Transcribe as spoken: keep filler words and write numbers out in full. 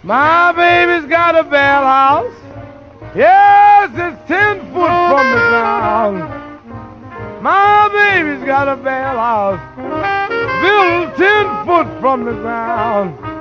My baby's got a bell house. Yes, it's ten foot from the ground. My baby's got a bell house built ten foot from the ground.